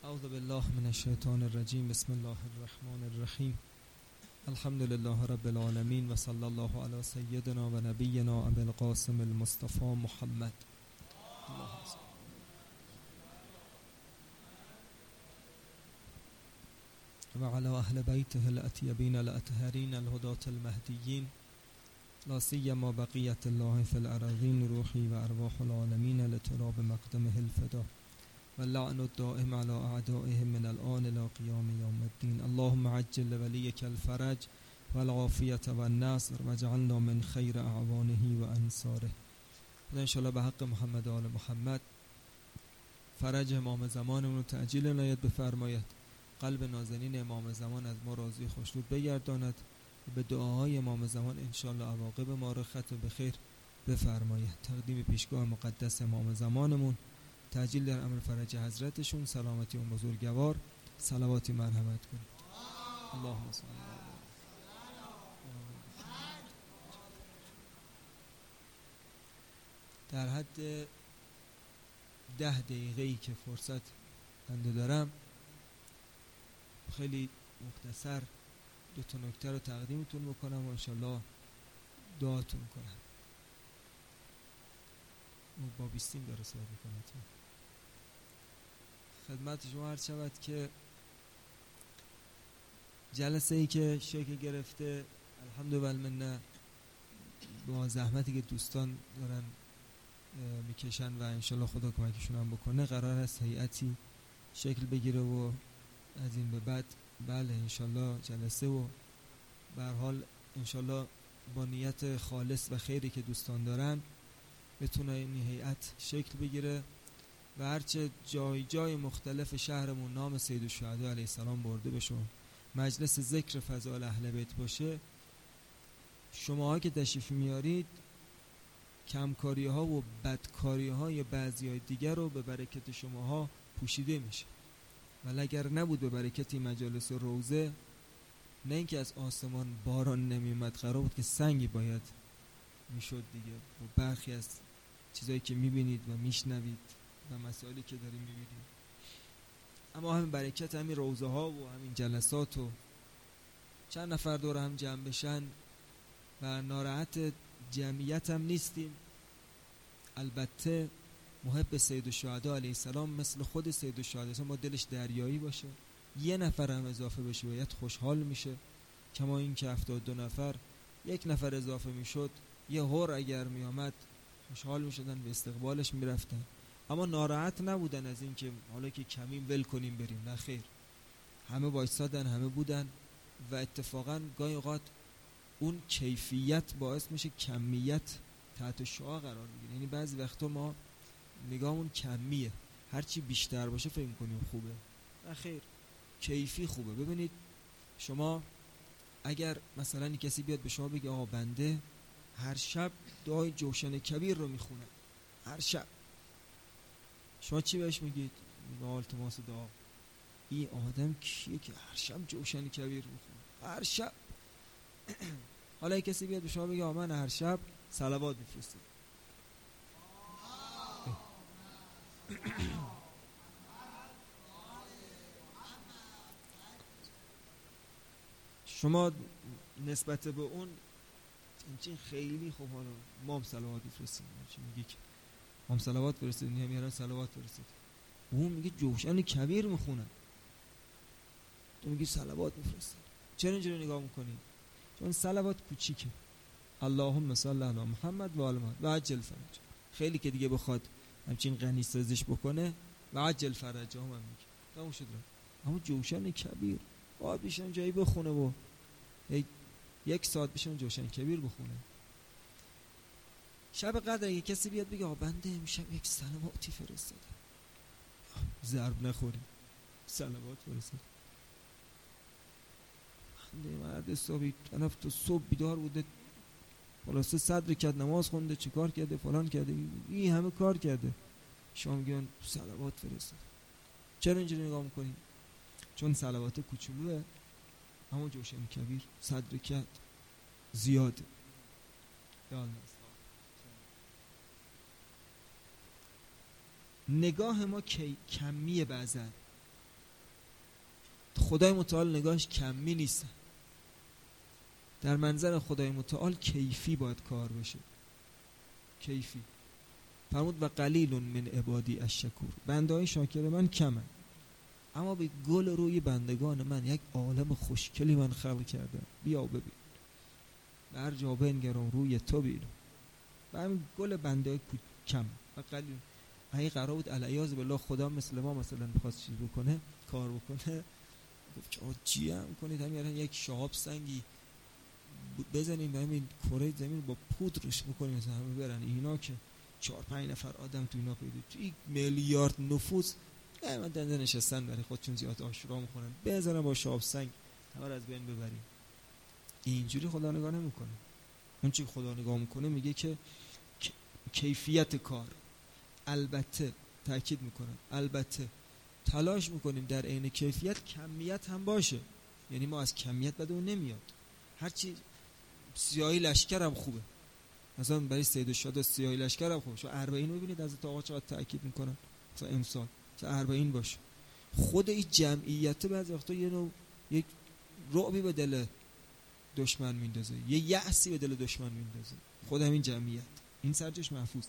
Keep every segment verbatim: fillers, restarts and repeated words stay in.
اعوذ بالله من الشیطان الرجیم. بسم الله الرحمن الرحیم. الحمد لله رب العالمین و صلی الله علی سیدنا و نبینا ابی القاسم المصطفى محمد و علی اهل بیته الاطیبین الاطهرین الهداة المهدیین لا سیما بقیة الله فی الارضین روحی و ارواح العالمین لتراب مقدمه الفدا و لعن الدائم على اعدائهم من الآن الى قیام یوم الدین. اللهم عجل لولیک الفرج والعافیة والنصر واجعلنا من خیر اعوانه و انصاره. خدا انشاءالله به حق محمد و آل محمد فرج امام زمانمون رو تعجیل عنایت بفرماید، قلب نازنین امام زمان از ما راضی خوشنود بگرداند و به دعاهای امام زمان انشاءالله عواقب ما رو ختم به خیر بفرماید. تقدیم پیشگاه مقدس امام زمانمون، تعجیل در امر فرج حضرتشون، سلامتی اون بزرگوار، صلواتی مرحمت کنید. اللهم صل علی در حد ده دقیقه‌ای که فرصت بنده دارم خیلی مختصر دو تا نکته رو تقدیمتون بکنم و انشالله دعاتون کنم. اون با بیستیم داره صحبت میکنه. خدمت شما عرض شود که جلسه ای که شکل گرفته الحمدلله با زحمتی که دوستان دارن میکشن و انشالله خدا کمکشون هم بکنه، قرار است هیئتی شکل بگیره و از این به بعد بله انشالله جلسه و به هر حال انشالله با نیت خالص و خیری که دوستان دارن بتونه این هیئت شکل بگیره و هرچه جای جای مختلف شهرمون نام سید الشهدا علیه السلام برده بشه، مجلس ذکر فضائل اهل بیت باشه، شماها که تشریف میارید کمکاری ها و بدکاری های بعضی های دیگر رو به برکت شماها پوشیده میشه. ولی اگر نبود به برکت مجالس روزه، نه اینکه از آسمان باران نمیومد، قرار بود که سنگی باید میشد دیگه. و برخی از چیزایی که میبینید و میشنوید و مسائلی که داریم میبینید، اما همین برکت همین روزه ها و همین جلسات و چند نفر دور هم جمع بشن و ناراحت جمعیت هم نیستیم. البته محب سید الشهدا علیه السلام مثل خود سید الشهدا ما دلش دریایی باشه، یه نفر هم اضافه بشه باید خوشحال میشه، کما این که هفتاد و دو نفر یک نفر اضافه میشد یه هور اگر میامد خوشحال میشدن به استقبالش میرفتن، اما ناراحت نبودن از این که حالا که کمیم ول کنیم بریم، نه خیر، همه وایسادن، همه بودن و اتفاقا گاهی اوقات اون کیفیت باعث میشه کمیت تحت شعاع قرار بگیره. یعنی بعضی وقتا ما نگاهمون کمیه، هرچی بیشتر باشه فکر کنیم خوبه، نه خیر، کیفی خوبه. ببینید شما اگر مثلا کسی بیاد به شما بگه آقا بنده هر شب دعای جوشن کبیر رو میخونه، هر شب، شما چی بهش میگید؟ میگه التماس دعا. این آدم کیه که هر شب جوشن کبیر میخونه؟ هر شب. حالا کسی بیاد به شما بگه آقا من هر شب صلوات میفرستم، شما نسبت به اون این خیلی خوب، حالا ما هم صلوات بفرستیم، چی میگی که ما هم صلوات فرستیم، هم یاران صلوات فرستید، اون میگه جوشن کبیر میخونن، تو میگی صلوات میفرستید. چرا اینجوری نگاه میکنی؟ چون صلوات کوچیکه، اللهم صل علی محمد و آل محمد و عجل فرج. خیلی که دیگه بخواد همچین غنی سازش بکنه و عجل فرج هم, هم میگه تموم شد. اما جوشن کبیر باید بیشن جایی بخونه و یک ساعت بشن جوشن کبیر بخونه. شب قدر اگه کسی بیاد بگه بنده امشب یک صلواتی فرستادم، ضرب نخوریم، صلوات فرستاد. بنده مرد حسابی طرف تا صبح بیدار بوده، خلاصه صدر کرد، نماز خونده، چه کار کرده، فلان کرده، این همه کار کرده، شما میگن صلوات فرستاد. چرا اینجوری نگاه میکنیم؟ چون صلوات کوچولوه، اما جوشن کبیر صدر کرد زیاده. نگاه ما کمیه، بعضن خدای متعال نگاهش کمی نیست. در منظر خدای متعال کیفی باید کار بشه، کیفی. فرمود و قلیل من عبادی الشکور، بنده های شاکر من کمن، اما به گل روی بندگان من یک عالم خوشگلی من خلق کردم، بیا ببین، بر جا بنگرم روی تو بینم. و همین گل بنده های کم و قلیل. اگه قرار بود علیاذ بالله خدا مثل ما مثلا می‌خواست چیز بکنه، کار بکنه، گفت که آجی هم کنید همین یک شهاب سنگی بزنیم و همین کره زمین با پودرش بکنیم مثلا همه برن. اینا که چهار پنج نفر آدم تو اینا پیدا، تو یک میلیارد نفوس همه دنده نشستن برای خودشون زیاد عاشورا میخونن، بزنن با شهاب سنگ همه رو از بین ببریم. اینجوری خدا نگاه نمیکنه. اون چی خدا نگاه میکنه میگه که کیفیت کار. البته تاکید میکنم، البته تلاش میکنیم در عین کیفیت کمیت هم باشه، یعنی ما از کمیت بدون نمیاد. هرچی سیاهی لشکر هم خوبه، مثلا برای سید الشهدا سیاهی لشکر هم خوبه. شما اربعین رو ببینید از آقا چقدر تاکید میکنن، مثلا امسال مثلا اربعین باشه. خود این جمعیت بعضی وقتا یه نوع یک رعبی به دل دشمن میندازه، یه یأسی به دل دشمن میندازه. خود همین جمعیت، این سرجش محفوظ.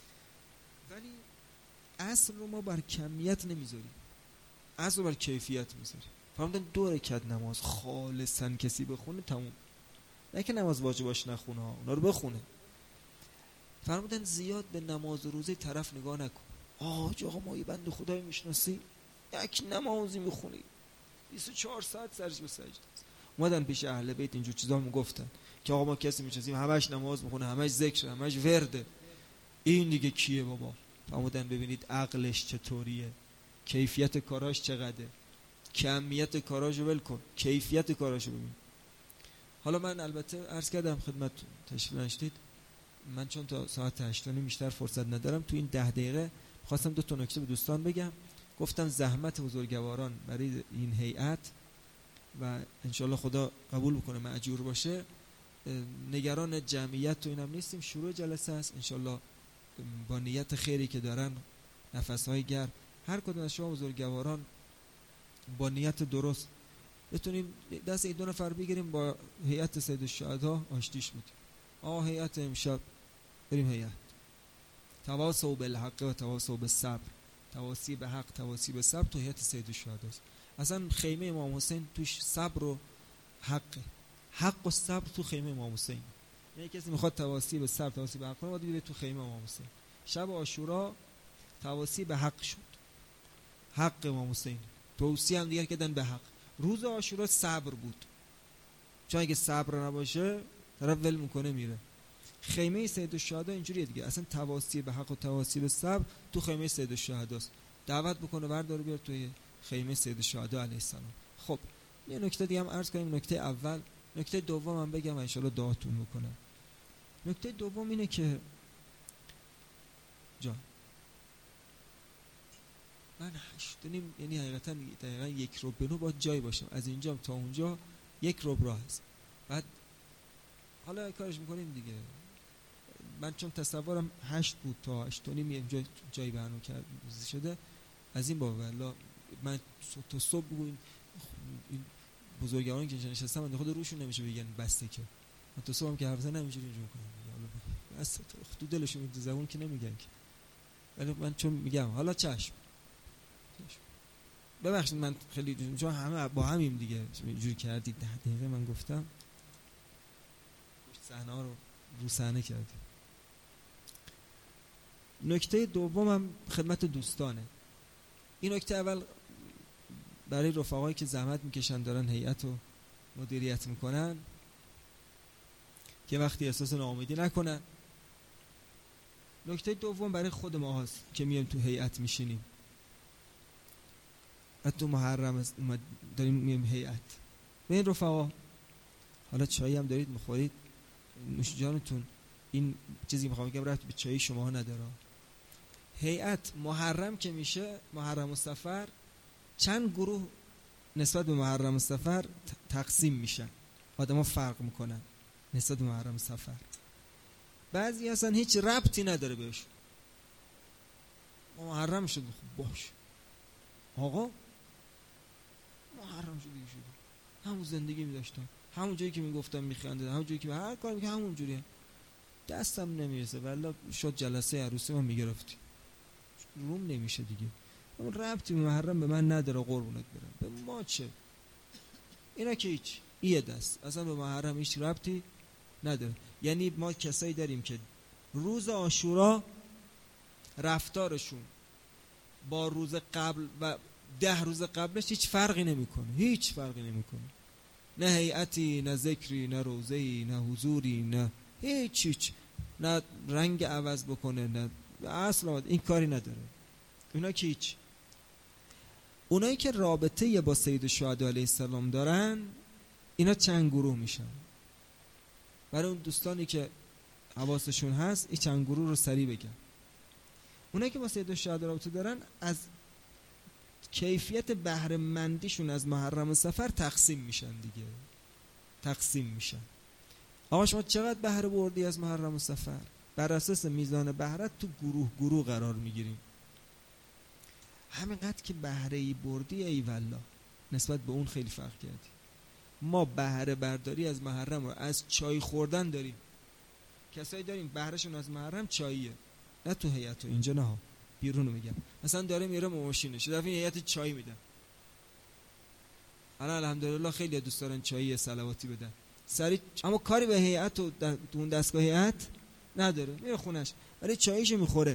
ولی اصل رو ما بر کمیت نمیذاریم، اصل رو بر کیفیت میذاریم. فرمودن دو رکعت نماز خالصا کسی بخونه تموم، نه که نماز واجباش نخونه ها، اونا رو بخونه. فرمودن زیاد به نماز و روزه طرف نگاه نکن. آج آقا ما یه بند خدای میشناسی یک نمازی میخونی بیست و چهار ساعت سرش به سجده است. اومدن پیش اهل بیت اینجور چیزا میگفتن که آقا ما کسی میشناسیم همش نماز میخونه، همش ذکر، همش ورده، این دیگه کیه بابا؟ فرمودن ببینید عقلش چطوریه، کیفیت کاراش چقدره، کمیت کاراشو ول کن، کیفیت کاراشو ببین. حالا من البته عرض کردم خدمت تشریف نشدید، من چون تا ساعت هشت و نیم بیشتر فرصت ندارم، تو این ده دقیقه خواستم دو تا نکته به دوستان بگم. گفتم زحمت بزرگواران برای این هیئت و انشالله خدا قبول بکنه مأجور باشه، نگران جمعیت تو اینم نیستیم. شروع جلسه است انشالله با نیت خیری که دارن، نفسهای گرم، هر کدوم از شما بزرگواران با نیت درست بتونیم دست این دو نفر بگیریم با هیئت سید الشهدا آشتیش بدیم. آه هیئت امشب بریم هیئت تواصوا بالحق و تواصوا بالصبر، تواصی به حق تواصی به صبر تو هیئت سید الشهدا است. اصلا خیمه امام حسین توش صبر و حق، حق و صبر تو خیمه امام حسین. یعنی کسی میخواد تواصی به صبر تواصی به حق کنه باید بره تو خیمه امام حسین. شب عاشورا تواصی به حق شد، حق امام حسین، توصیه هم دیگر کردن به حق. روز عاشورا صبر بود، چون اگه صبر نباشه طرف ول میکنه میره. خیمه سید الشهدا اینجوریه دیگه، اصلا تواصی به حق و تواصی به صبر تو خیمه سید الشهدا است. دعوت بکنه بردار بیار توی خیمه سید الشهدا علیه السلام. خب یه نکته دیگه هم عرض کنیم. نکته اول، نکته دوم هم بگم ان شاءالله دعاتون بکنم. نکته دوم اینه که جان من هشتونیم، یعنی حقیقتا دقیقا یک رو بنو باید جای باشم، از اینجا تا اونجا یک رو راه هست. بعد حالا کارش میکنیم دیگه. من چون تصورم هشت بود تا هشتونیم اینجا جای برنامه کرد شده، از این باب والله من تا صبح بگویم این بزرگوارانی که نشستم من خود روشون نمیشه بگن بسته که من تا صبح هم که حرف زدم اینجوری اینجوری کنم بسته تو دلشون تو زبون که نمیگن که، ولی من چون میگم حالا چشم ببخشید من خیلی چون همه با همیم دیگه اینجوری کردید ده دقیقه من گفتم صحنه ها رو رو صحنه کردیم. نکته دومم خدمت دوستانه. این نکته اول برای رفقایی که زحمت میکشن دارن هیئت رو مدیریت میکنن که وقتی احساس ناامیدی نکنن. نکته دوم برای خود ما هست که میایم تو هیئت میشینیم و تو محرم داریم میایم هیئت. به این رفقا حالا چایی هم دارید میخورید نوش جانتون، این چیزی میخوام بگم رفت به چای شما نداره. هیئت محرم که میشه، محرم و صفر، چند گروه نسبت به محرم و صفر تقسیم میشن، آدما فرق میکنن نسبت به محرم و صفر. بعضی اصلا هیچ ربطی نداره بهش، محرم شد باش آقا محرم شده شده همون زندگی می‌داشتم، همون جایی که میگفتم میخندیدم، همون جایی که هر کاری می‌کردم همون جوریه. دستم نمیرسه والله شد جلسه عروسی من میگرفتی روم نمیشه دیگه. اون ربطی به محرم به من نداره قربونت برم. به ما چه؟ اینا که هیچ ایه دست اصلا به محرم هیچ ربطی نداره. یعنی ما کسایی داریم که روز عاشورا رفتارشون با روز قبل و ده روز قبلش هیچ فرقی نمیکنه، هیچ فرقی نمیکنه. نه هیئتی، نه ذکری، نه روزه‌ای، نه حضوری، نه هیچ هیچ، نه رنگ عوض بکنه، نه اصلا این کاری نداره. اونا که هیچ. اونایی که رابطه با سید الشهدا علیه السلام دارن اینا چند گروه میشن. برای اون دوستانی که حواسشون هست این چند گروه رو سریع بگم. اونایی که با سید الشهدا رابطه دارن از کیفیت بهره مندیشون از محرم و سفر تقسیم میشن دیگه. تقسیم میشن. آقا شما چقدر بهره بردی از محرم و سفر؟ بر اساس میزان بهرت تو گروه گروه قرار میگیریم. همینقدر که بهره ای بردی ای والله نسبت به اون خیلی فرق کردی. ما بهره برداری از محرم رو از چای خوردن داریم. کسایی داریم بهرهشون از محرم چاییه، نه تو هیئت، اینجا نه ها، بیرون رو میگم. مثلا داره میره ماشینش دفعه هیئت چای میدن. الان الحمدلله خیلی دوست دارن چای صلواتی بدن سری، اما کاری به هیئت و اون دستگاه هیئت نداره، میره خونش ولی چاییشو میخوره.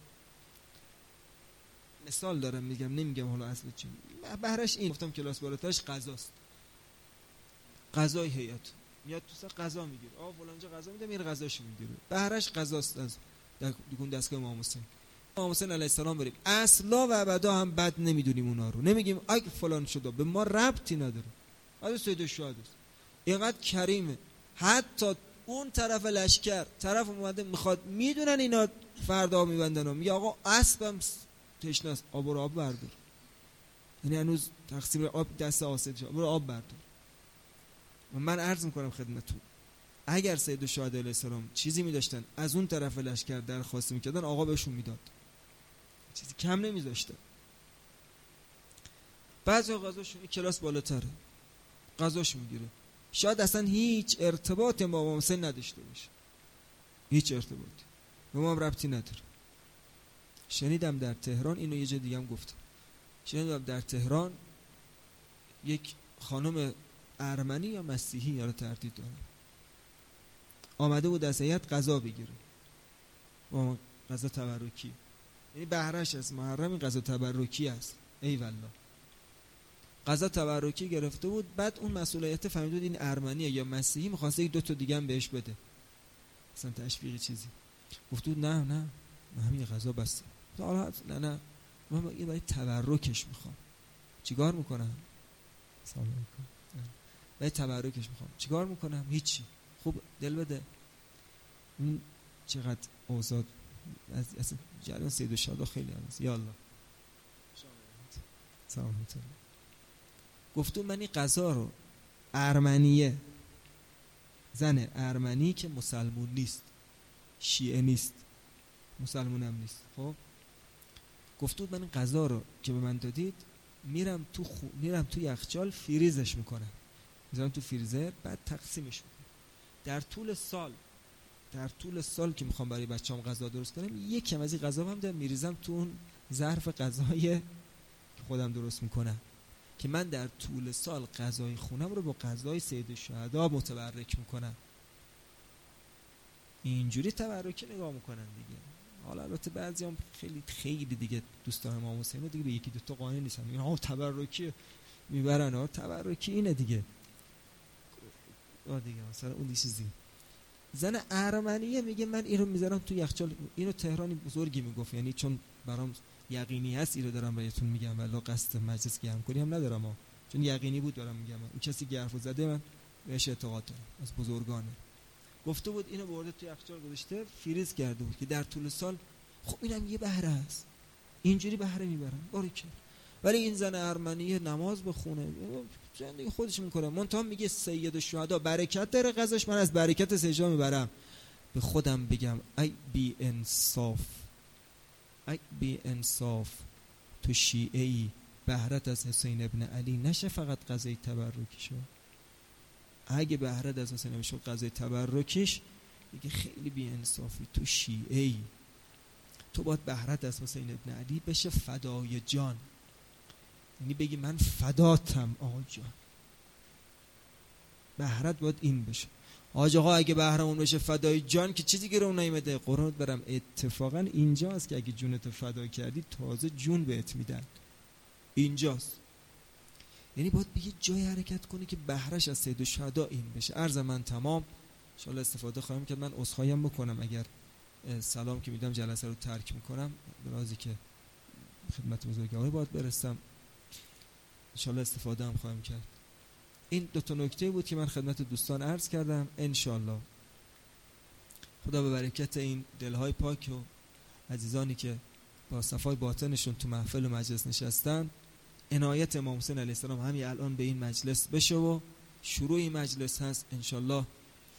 مثال دارم میگم، نمیگم حالا اصل چی. بهرش این گفتم کلاس بالاترش غذاست. غذای هیئت میاد تو سر غذا میگیره، آ فلانجا غذا میده، میره غذاشو میگیره. بهرش غذاست از دکون دستگاه امام حسین. امام حسین علیه السلام بریم اصلا و ابدا هم بد نمیدونیم اونا رو، نمیگیم اگه فلان شده، به ما ربطی نداره. از سید الشهدا اینقدر کریمه، حتی اون طرف لشکر طرف اومده میخواد، میدونن اینا فردا میبندن و میگه آقا اسبم تشنه است، آب رو آب بردار. یعنی هنوز تقسیم آب دست آسد شد، برو آب بردار. و من عرض میکنم خدمتتون اگر سید الشهدا علیه السلام چیزی میداشتن از اون طرف لشکر درخواست میکردن آقا بهشون میداد، چیزی کم نمیذاشته. بعضی غذاشون این کلاس بالاتره، غذاش میگیره، شاید اصلا هیچ ارتباطی با امام حسین نداشته باشه، هیچ ارتباطی به ما هم ربطی نداره. شنیدم در تهران، اینو یه جا دیگه هم گفتم، شنیدم در تهران یک خانم ارمنی یا مسیحی یا تردید دارم آمده بود از هیئت غذا بگیره، با غذا تبرکی، یعنی بهرهش از محرم این غذا تبرکی است. ای والله غذا تبرکی گرفته بود، بعد اون مسئولیت فهمید بود این ارمنیه یا مسیحی، می‌خواسته یک دو تا دیگه هم بهش بده، مثلا تشویق چیزی. گفت بود نه نه همین غذا بس. حالا نه نه من یه برای تبرکش میخوام. چیکار میکنم؟ سلام علیکم. برای تبرکش میخوام. چیکار میکنم؟ هیچی. خوب دل بده. این چقدر اوضاع از از جریان سید الشهدا خیلی هست. یا الله. سلام علیکم. گفتم من این غذا رو ارمنیه، زن ارمنی که مسلمون نیست، شیعه نیست، مسلمون هم نیست، خب گفتود من این غذا رو که به من دادید میرم تو خو... میرم تو یخچال فریزش میکنم، میذارم تو فریزر، بعد تقسیمش میکنم. در طول سال در طول سال که میخوام برای بچه‌ام غذا درست کنم، یک کم از این غذا هم دارم میریزم تو اون ظرف غذای که خودم درست میکنم، که من در طول سال غذای خونم رو با غذای سید الشهدا متبرک میکنم. اینجوری تبرکی نگاه میکنن دیگه. حالا البته بعضیام خیلی خیلی دیگه دوستان امام حسین رو دیگه به یکی دو تا قانع نیستن، میگن ها تبرکی میبرن، ها تبرکی اینه دیگه. آ دیگه مثلا اون چیزی. زن ارمنیه میگه من اینو میذارم تو یخچال. اینو تهرانی بزرگی میگفت، یعنی چون برام یقینی هست اینو دارم بهتون میگم، ولی قصد مجلس گرم کنی هم ندارم ها. چون یقینی بود دارم میگم، اون کسی که حرفو زده من بهش اعتقاد دارم، از بزرگانه. گفته بود اینو برده تو یخچال گذاشته، فریز کرده بود که در طول سال خب اینم یه بهره است، اینجوری بهره میبرن باریکه. ولی این زن ارمنی نماز بخونه، زندگی خودش میکنه، منتها میگه سید الشهدا برکت داره غذاش، من از برکت سجا میبرم. به خودم بگم ای بی انصاف، ای بی انصاف، تو شیعه‌ای بهرت از حسین ابن علی نشه فقط قضیه تبرکیشو. اگه بهرت از حسین بشه قضیه تبرکیش دیگه خیلی بی انصافی، تو شیعه ای. تو باید بهرت از حسین ابن علی بشه فدای جان، یعنی بگی من فداتم آقا جان. بهرت باید این بشه. آج آقا اگه بهرمون بشه فدای جان که چیزی که رو نیمده قرآن برم. اتفاقا اینجاست که اگه جونت فدا کردی تازه جون بهت میدن، اینجاست. یعنی باید بگی جای حرکت کنی که بهرش از سید الشهدا این بشه. عرض من تمام، انشاءالله استفاده خواهیم کرد. من عذرخواهی بکنم اگر سلام که میدم جلسه رو ترک میکنم، به رازی که خدمت بزرگوار باید برسم، انشاءالله استفاده هم خواهیم کرد. این دو تا نکته بود که من خدمت دوستان عرض کردم. انشاءالله خدا به برکت این دلهای پاک و عزیزانی که با صفای باطنشون تو محفل و مجلس نشستن، عنایت امام حسین علیه السلام همین الان به این مجلس بشه و شروع این مجلس هست انشاءالله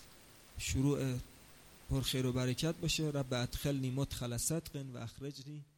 شروع پر خیر و برکت باشه. رب ادخلنی مدخل صدق و اخرجنی